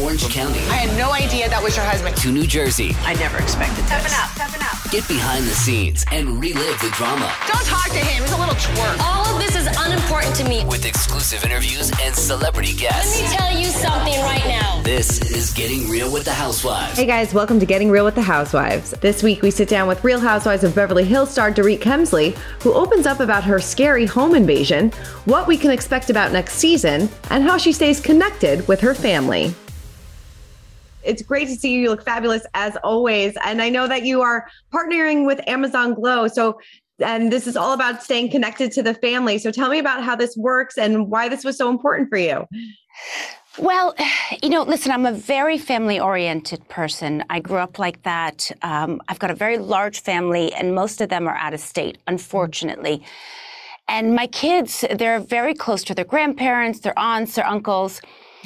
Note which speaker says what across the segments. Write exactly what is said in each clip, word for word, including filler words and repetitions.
Speaker 1: Orange County.
Speaker 2: I had no idea that was your husband.
Speaker 1: To New Jersey.
Speaker 2: I never expected this.
Speaker 3: Stepping up, stepping up.
Speaker 1: Get behind the scenes and relive the drama.
Speaker 2: Don't talk to him. He's a little twerp.
Speaker 4: All of this is unimportant to me.
Speaker 1: With exclusive interviews and celebrity guests.
Speaker 4: Let me tell you something right now.
Speaker 1: This is Getting Real with the Housewives.
Speaker 5: Hey guys, welcome to Getting Real with the Housewives. This week we sit down with Real Housewives of Beverly Hills star Dorit Kemsley, who opens up about her scary home invasion, what we can expect about next season, and how she stays connected with her family. It's great to see you. You look fabulous as always. And I know that you are partnering with Amazon Glow. So, and this is all about staying connected to the family. So tell me about how this works and why this was so important for you.
Speaker 6: Well, you know, listen, I'm a very family-oriented person. I grew up like that. Um, I've got a very large family, and most of them are out of state, unfortunately. And my kids, they're very close to their grandparents, their aunts, their uncles.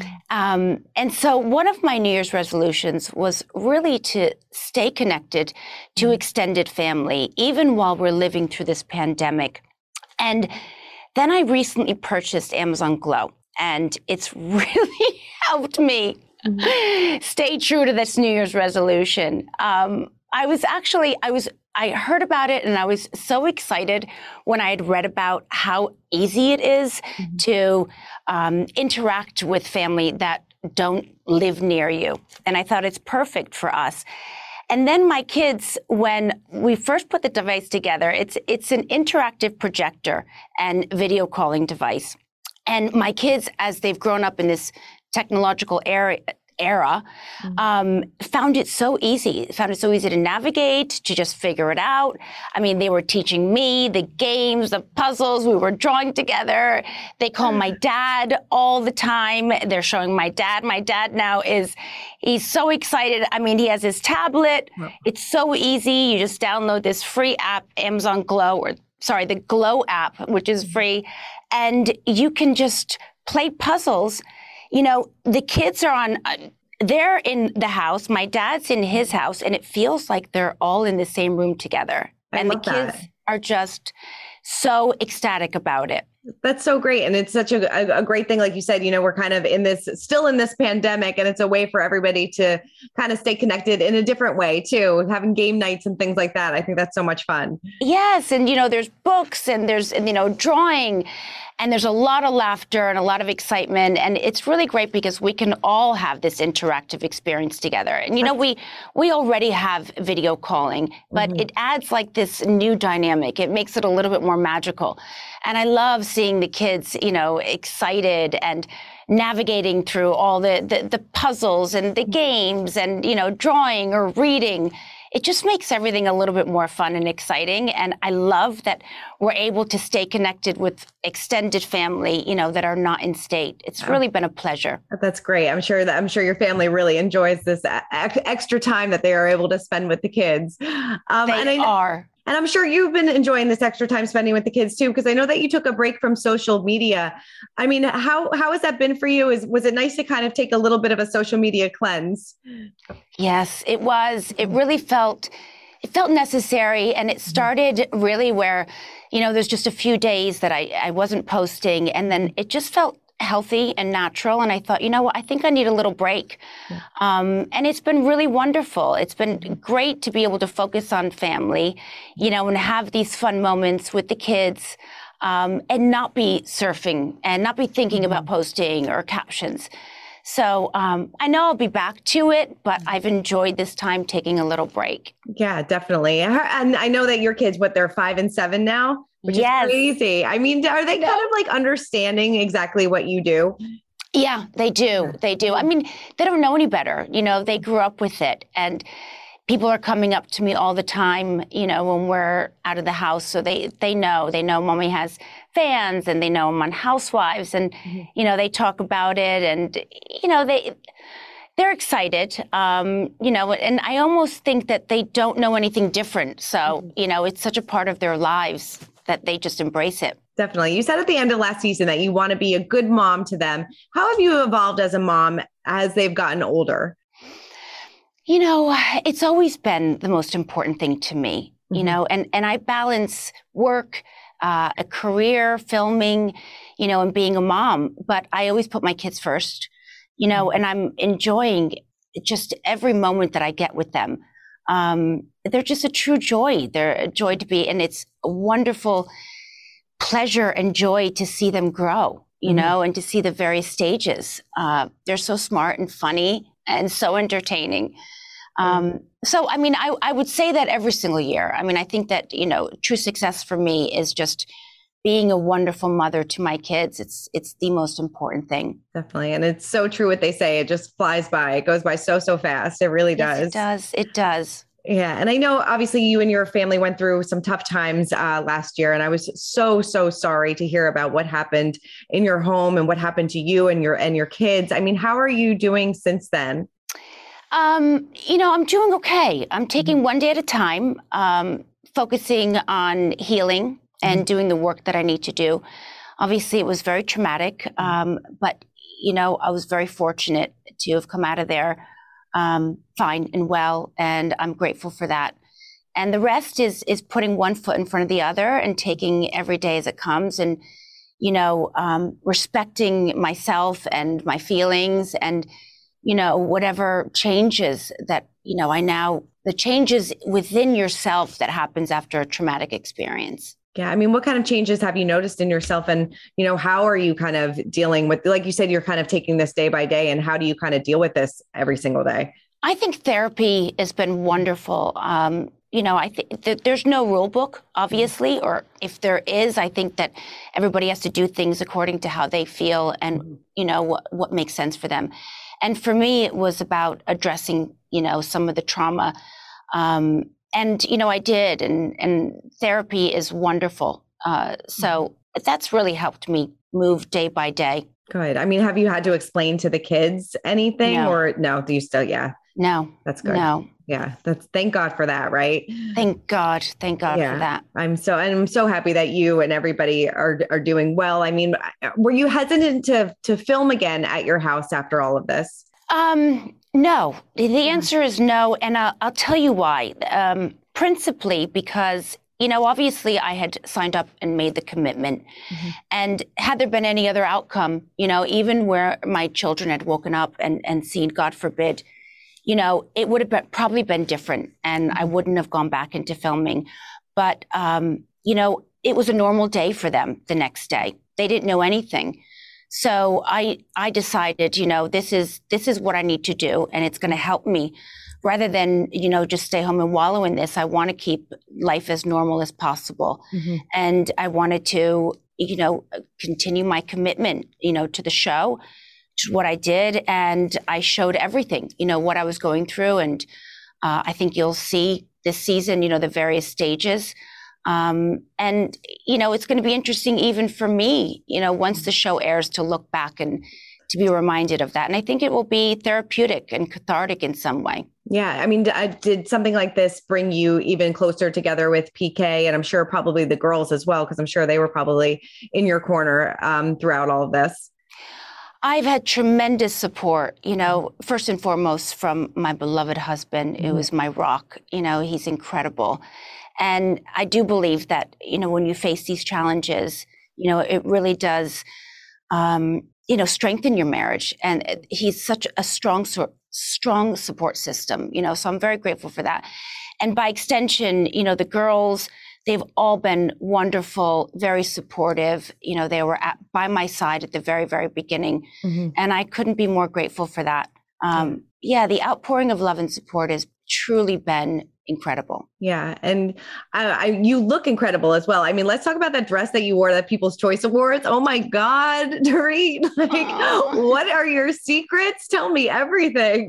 Speaker 6: Um, and so one of my New Year's resolutions was really to stay connected to extended family, even while we're living through this pandemic. And then I recently purchased Amazon Glow, and it's really helped me mm-hmm. stay true to this New Year's resolution. Um, I was actually, I was I heard about it and I was so excited when I had read about how easy it is mm-hmm. to um, interact with family that don't live near you. And I thought it's perfect for us. And then my kids, when we first put the device together, it's it's an interactive projector and video calling device. And my kids, as they've grown up in this technological area, era, mm-hmm. um, found it so easy, found it so easy to navigate, to just figure it out. I mean, they were teaching me the games, the puzzles, we were drawing together. They call my dad all the time. They're showing my dad. My dad now is, he's so excited. I mean, he has his tablet. Yep. It's so easy. You just download this free app, Amazon Glow, or sorry, the Glow app, which is free. And you can just play puzzles. You know, the kids are on, uh, they're in the house. My dad's in his house, and it feels like they're all in the same room together.
Speaker 5: I
Speaker 6: and the
Speaker 5: love
Speaker 6: kids
Speaker 5: that.
Speaker 6: are just so ecstatic about it.
Speaker 5: That's so great. And it's such a, a, a great thing. Like you said, you know, we're kind of in this, still in this pandemic, and it's a way for everybody to kind of stay connected in a different way too, having game nights and things like that. I think that's so much fun.
Speaker 6: Yes. And, you know, there's books and there's, you know, drawing, and there's a lot of laughter and a lot of excitement. And it's really great because we can all have this interactive experience together. And, you know, we, we already have video calling, but mm-hmm. it adds like this new dynamic. It makes it a little bit more magical. And I love seeing the kids, you know, excited and navigating through all the, the, the puzzles and the games and, you know, drawing or reading. It just makes everything a little bit more fun and exciting. And I love that we're able to stay connected with extended family, you know, that are not in state. It's really been a pleasure.
Speaker 5: That's great. I'm sure that I'm sure your family really enjoys this extra time that they are able to spend with the kids.
Speaker 6: Um, they
Speaker 5: and I,
Speaker 6: are.
Speaker 5: And I'm sure you've been enjoying this extra time spending with the kids too, because I know that you took a break from social media. I mean, how how has that been for you? Is was it nice to kind of take a little bit of a social media cleanse?
Speaker 6: Yes, it was. It really felt it felt necessary, and it started really where, you know, there's just a few days that I, I wasn't posting, and then it just felt healthy and natural. And I thought, you know what, I think I need a little break. Yeah. Um, and it's been really wonderful. It's been great to be able to focus on family, you know, and have these fun moments with the kids, um, and not be surfing and not be thinking mm-hmm. about posting or captions. So um, I know I'll be back to it, but I've enjoyed this time taking a little break.
Speaker 5: Yeah, definitely. And I know that your kids, what, they're five and seven now, which
Speaker 6: yes.
Speaker 5: is crazy. I mean, are they kind of like understanding exactly what you do?
Speaker 6: Yeah, they do. They do. I mean, they don't know any better. You know, they grew up with it. And people are coming up to me all the time, you know, when we're out of the house. So they, they know, they know mommy has fans, and they know I'm on Housewives, and, mm-hmm. you know, they talk about it, and, you know, they, they're excited, um, you know, and I almost think that they don't know anything different. So, mm-hmm. you know, it's such a part of their lives that they just embrace it.
Speaker 5: Definitely. You said at the end of last season that you want to be a good mom to them. How have you evolved as a mom as they've gotten older?
Speaker 6: You know, it's always been the most important thing to me, mm-hmm. you know, and, and I balance work, uh, a career, filming, you know, and being a mom. But I always put my kids first. you know, and I'm enjoying just every moment that I get with them. Um, they're just a true joy. They're a joy to be, and it's a wonderful pleasure and joy to see them grow, you mm-hmm. know, and to see the various stages. Uh, they're so smart and funny and so entertaining. Um, mm-hmm. So, I mean, I, I would say that every single year. I mean, I think that, you know, true success for me is just being a wonderful mother to my kids. It's it's the most important thing.
Speaker 5: Definitely. And it's so true what they say. It just flies by. It goes by so, so fast. It really does.
Speaker 6: Yes, it does. It does.
Speaker 5: Yeah. And I know obviously you and your family went through some tough times uh, last year. And I was so, so sorry to hear about what happened in your home and what happened to you and your and your kids. I mean, how are you doing since then?
Speaker 6: Um, you know, I'm doing okay. I'm taking one day at a time, um, focusing on healing and doing the work that I need to do. Obviously, it was very traumatic, um, but, you know, I was very fortunate to have come out of there um, fine and well, and I'm grateful for that. And the rest is is putting one foot in front of the other and taking every day as it comes, and, you know, um, respecting myself and my feelings, and, you know, whatever changes that, you know, I now, the changes within yourself that happens after a traumatic experience.
Speaker 5: Yeah. I mean, what kind of changes have you noticed in yourself, and, you know, how are you kind of dealing with, like you said, you're kind of taking this day by day, and how do you kind of deal with this every single day?
Speaker 6: I think therapy has been wonderful. Um, you know, I think th- there's no rule book, obviously, or if there is, I think that everybody has to do things according to how they feel and, you know, what, what makes sense for them. And for me, it was about addressing, you know, some of the trauma. Um, And, you know, I did, and, and therapy is wonderful. Uh, so that's really helped me move day by day.
Speaker 5: Good. I mean, have you had to explain to the kids anything
Speaker 6: No.
Speaker 5: or no, do you still, yeah.
Speaker 6: No.
Speaker 5: That's good.
Speaker 6: No.
Speaker 5: Yeah. That's, thank God for that. Right.
Speaker 6: Thank God. Thank God
Speaker 5: yeah.
Speaker 6: for that.
Speaker 5: I'm so, and I'm so happy that you and everybody are, are doing well. I mean, were you hesitant to, to film again at your house after all of this?
Speaker 6: Um, no, the answer is no. And I'll, I'll tell you why. Um, principally because, you know, obviously I had signed up and made the commitment. Mm-hmm. And had there been any other outcome, you know, even where my children had woken up and, and seen, God forbid, you know, it would have been, probably been different, and I wouldn't have gone back into filming. But, um, you know, it was a normal day for them the next day. They didn't know anything. So I, I decided, you know, this is, this is what I need to do, and it's going to help me rather than, you know, just stay home and wallow in this. I want to keep life as normal as possible. Mm-hmm. And I wanted to, you know, continue my commitment, you know, to the show, to what I did. And I showed everything, you know, what I was going through. And uh, I think you'll see this season, you know, the various stages. Um, and, you know, it's going to be interesting even for me, you know, once the show airs, to look back and to be reminded of that. And I think it will be therapeutic and cathartic in some way.
Speaker 5: Yeah. I mean, did something like this bring you even closer together with P K? And I'm sure probably the girls as well, because I'm sure they were probably in your corner um, throughout all of this.
Speaker 6: I've had tremendous support, you know, first and foremost from my beloved husband, mm-hmm. who is my rock. You know, he's incredible. And I do believe that, you know, when you face these challenges, you know, it really does, um, you know, strengthen your marriage. And he's such a strong, strong support system, you know, so I'm very grateful for that. And by extension, you know, the girls, they've all been wonderful, very supportive. You know, they were at, by my side at the very, very beginning. Mm-hmm. And I couldn't be more grateful for that. Um, yeah, the outpouring of love and support has truly been incredible.
Speaker 5: Yeah. And I, I, you look incredible as well. I mean, let's talk about that dress that you wore at People's Choice Awards. Oh my God, Dorit, like, oh. What are your secrets? Tell me everything.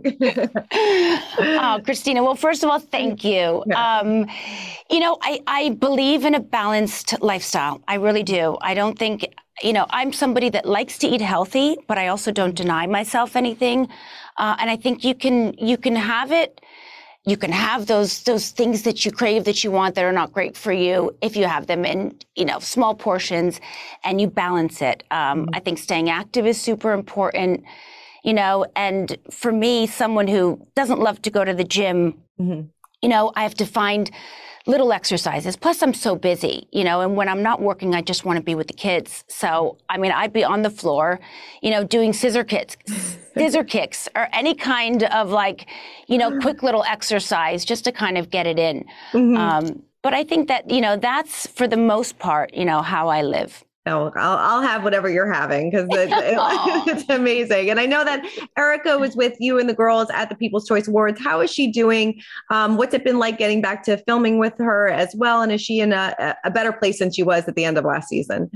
Speaker 6: Oh, Christina. Well, first of all, thank you. Yeah. Um, you know, I, I believe in a balanced lifestyle. I really do. I don't think, you know, I'm somebody that likes to eat healthy, but I also don't deny myself anything. Uh, and I think you can, you can have it. You can have those those things that you crave, that you want, that are not great for you, if you have them in, you know, small portions, and you balance it. Um, mm-hmm. I think staying active is super important, you know, and for me, someone who doesn't love to go to the gym, mm-hmm. you know, I have to find little exercises. Plus, I'm so busy, you know, and when I'm not working, I just want to be with the kids. So, I mean, I'd be on the floor, you know, doing scissor kicks, scissor kicks, or any kind of like, you know, quick little exercise just to kind of get it in. Mm-hmm. Um, but I think that, you know, that's for the most part, you know, how I live.
Speaker 5: No, I'll, I'll have whatever you're having because it, it, it's amazing. And I know that Erica was with you and the girls at the People's Choice Awards. How is she doing? Um, what's it been like getting back to filming with her as well? And is she in a, a better place than she was at the end of last season?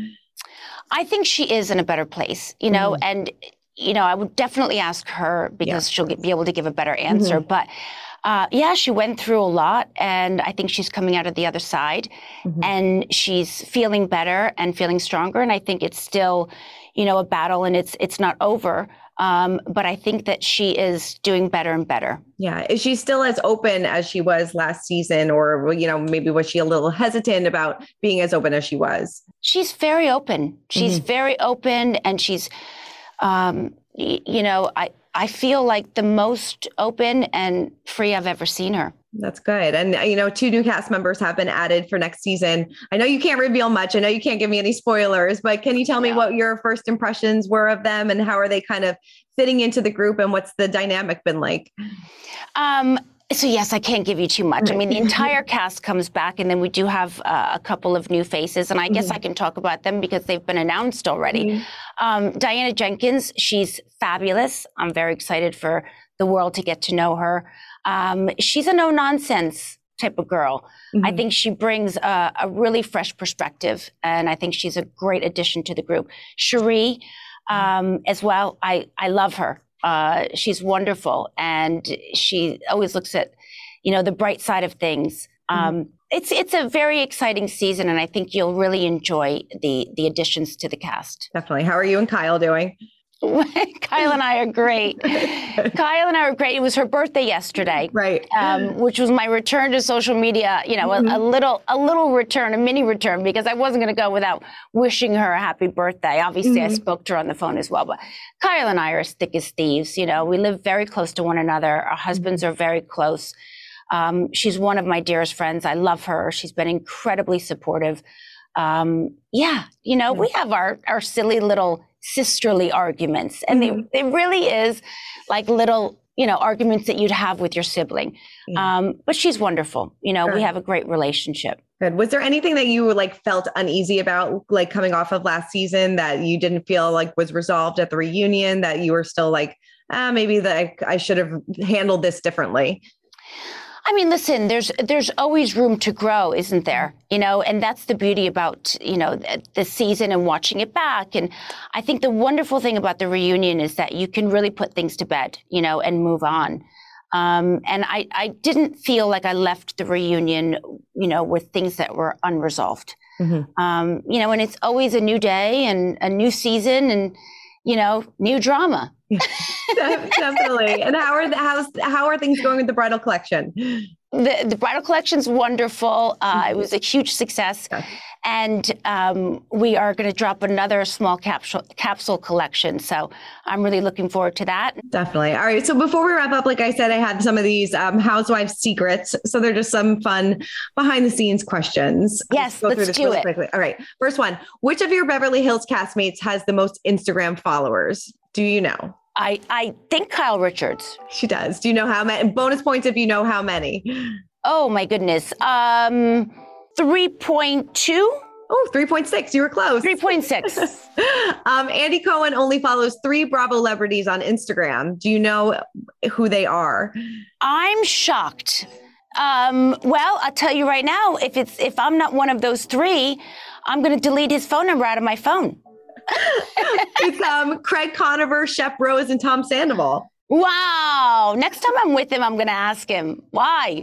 Speaker 6: I think she is in a better place, you know, mm-hmm. and, you know, I would definitely ask her because yeah. she'll get, be able to give a better answer. Mm-hmm. But Uh, yeah, she went through a lot, and I think she's coming out of the other side, mm-hmm. and she's feeling better and feeling stronger. And I think it's still, you know, a battle, and it's it's not over. Um, but I think that she is doing better and better.
Speaker 5: Yeah, is she still as open as she was last season, or you know, maybe was she a little hesitant about being as open as she was?
Speaker 6: She's very open. She's mm-hmm. very open, and she's, um, y- you know, I. I feel like the most open and free I've ever seen her.
Speaker 5: That's good. And, you know, two new cast members have been added for next season. I know you can't reveal much. I know you can't give me any spoilers, but can you tell me yeah. what your first impressions were of them and how are they kind of fitting into the group and what's the dynamic been like? Um,
Speaker 6: So yes, I can't give you too much. I mean, the entire cast comes back, and then we do have uh, a couple of new faces, and I guess mm-hmm. I can talk about them because they've been announced already. Mm-hmm. Um, Diana Jenkins, she's fabulous. I'm very excited for the world to get to know her. Um, she's a no-nonsense type of girl. Mm-hmm. I think she brings a, a really fresh perspective, and I think she's a great addition to the group. Cherie, um, as well, I, I love her. Uh, she's wonderful, and she always looks at, you know, the bright side of things. Um, mm-hmm. It's it's a very exciting season, and I think you'll really enjoy the the additions to the cast.
Speaker 5: Definitely. How are you and Kyle doing?
Speaker 6: Kyle and I are great. Kyle and I are great. It was her birthday yesterday,
Speaker 5: right?
Speaker 6: Um, which was my return to social media. You know, mm-hmm. a, a little, a little return, a mini return, because I wasn't going to go without wishing her a happy birthday. Obviously, mm-hmm. I spoke to her on the phone as well. But Kyle and I are as thick as thieves. You know, we live very close to one another. Our husbands are very close. Um, she's one of my dearest friends. I love her. She's been incredibly supportive. Um, yeah, you know, we have our our silly little sisterly arguments, and mm-hmm. they, they really is like little, you know, arguments that you'd have with your sibling. Yeah. Um, but she's wonderful. You know, sure. we have a great relationship.
Speaker 5: Good. Was there anything that you like felt uneasy about, like coming off of last season, that you didn't feel like was resolved at the reunion, that you were still like, ah, maybe that I, I should have handled this differently?
Speaker 6: I mean, listen, there's there's always room to grow, isn't there? You know, and that's the beauty about, you know, the, the season and watching it back. And I think the wonderful thing about the reunion is that you can really put things to bed, you know, and move on. Um, and I, I didn't feel like I left the reunion, you know, with things that were unresolved. Mm-hmm. Um, you know, and it's always a new day and a new season and, you know, new drama.
Speaker 5: Definitely. And how are the, how's, how are things going with the bridal collection?
Speaker 6: The, the bridal collection's wonderful. Uh, it was a huge success. Okay. And um, we are going to drop another small capsule capsule collection. So I'm really looking forward to that.
Speaker 5: Definitely. All right. So before we wrap up, like I said, I had some of these um, housewives secrets. So they're just some fun behind the scenes questions.
Speaker 6: Yes, let's, let's do really it. Quickly.
Speaker 5: All right. First one, which of your Beverly Hills castmates has the most Instagram followers? Do you know?
Speaker 6: I, I think Kyle Richards.
Speaker 5: She does. Do you know how many? Bonus points if you know how many.
Speaker 6: Oh, my goodness. Um, three point two?
Speaker 5: Oh, three point six. You were close.
Speaker 6: three point six.
Speaker 5: um, Andy Cohen only follows three Bravo celebrities on Instagram. Do you know who they are?
Speaker 6: I'm shocked. Um, well, I'll tell you right now, if it's if I'm not one of those three, I'm going to delete his phone number out of my phone.
Speaker 5: It's um, Craig Conover, Shep Rose, and Tom Sandoval.
Speaker 6: Wow. Next time I'm with him, I'm going to ask him why.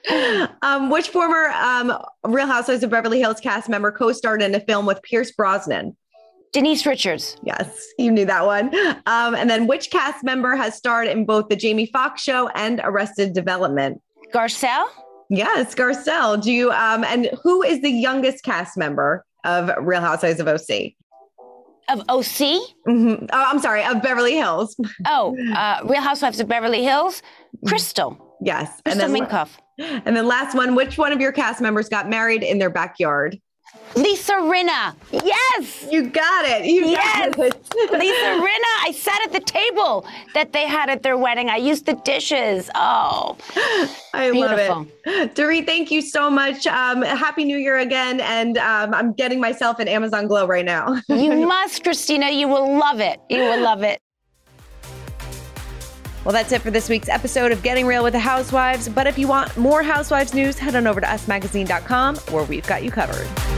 Speaker 5: Um, which former um, Real Housewives of Beverly Hills cast member co-starred in a film with Pierce Brosnan?
Speaker 6: Denise Richards.
Speaker 5: Yes, you knew that one. Um, and then which cast member has starred in both the Jamie Foxx show and Arrested Development?
Speaker 6: Garcelle?
Speaker 5: Yes, Garcelle. Do you? Um, and who is the youngest cast member of Real Housewives of O C?
Speaker 6: Of O C?
Speaker 5: Mm-hmm. Oh, I'm sorry, of Beverly Hills.
Speaker 6: Oh, uh, Real Housewives of Beverly Hills? Crystal.
Speaker 5: Yes.
Speaker 6: Crystal
Speaker 5: and then
Speaker 6: Minkoff.
Speaker 5: And then last one, which one of your cast members got married in their backyard?
Speaker 6: Lisa Rinna. Yes.
Speaker 5: You got it. You
Speaker 6: yes.
Speaker 5: got it.
Speaker 6: Lisa Rinna. I sat at the table that they had at their wedding. I used the dishes. Oh,
Speaker 5: I
Speaker 6: beautiful.
Speaker 5: love it. Dorit, thank you so much. Um, Happy New Year again. And um, I'm getting myself an Amazon Glow right now.
Speaker 6: You must, Christina. You will love it. You will love it.
Speaker 5: Well, that's it for this week's episode of Getting Real with the Housewives. But if you want more Housewives news, head on over to us magazine dot com where we've got you covered.